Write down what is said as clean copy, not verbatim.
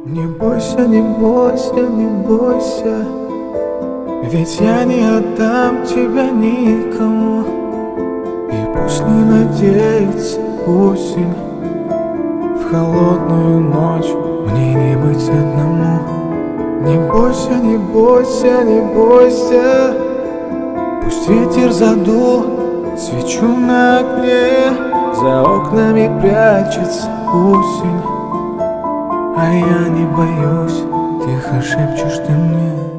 Не бойся, не бойся, не бойся, ведь я не отдам тебя никому. И пусть не надеется осень, в холодную ночь мне не быть одному. Не бойся, не бойся, не бойся, пусть ветер задул свечу на окне, за окнами прячется осень, а я не боюсь, тихо шепчешь ты мне.